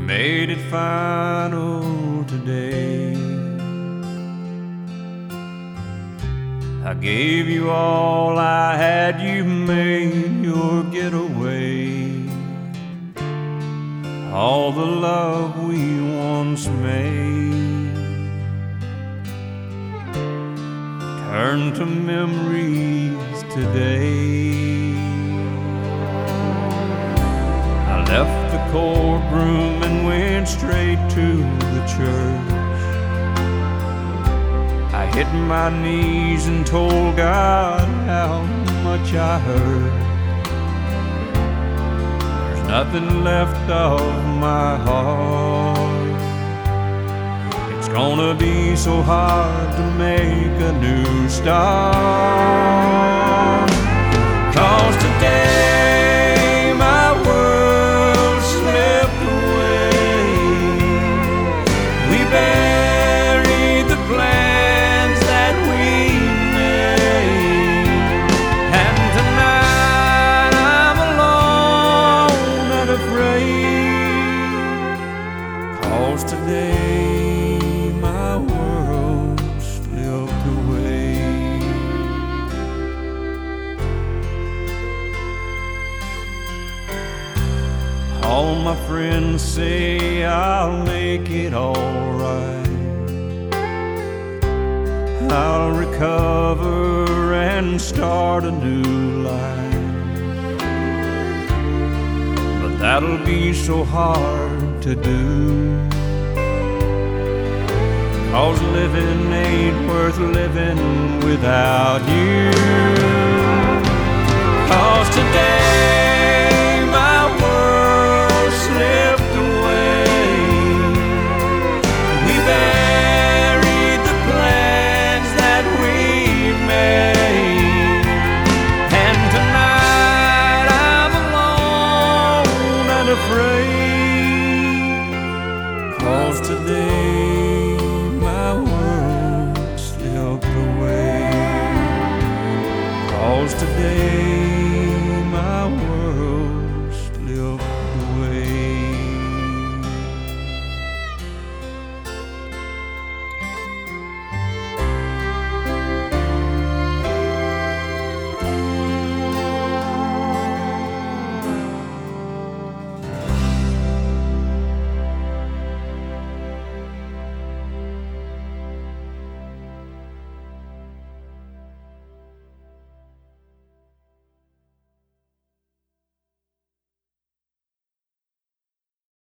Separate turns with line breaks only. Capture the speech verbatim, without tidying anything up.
made it final today. I gave you all I had, you made your getaway. All the love we once made turned to memories today. I left the courtroom and went straight to the church. I hit my knees and told God how much I hurt. There's nothing left of my heart. It's gonna be so hard to make a new start. 'Cause today my world slipped away. We buried the plans that we made, and tonight I'm alone and afraid. 'Cause today my world slipped away. All my friends say I'll make it all right. I'll recover and start a new life. But that'll be so hard to do. 'Cause living ain't worth living without you. 'Cause today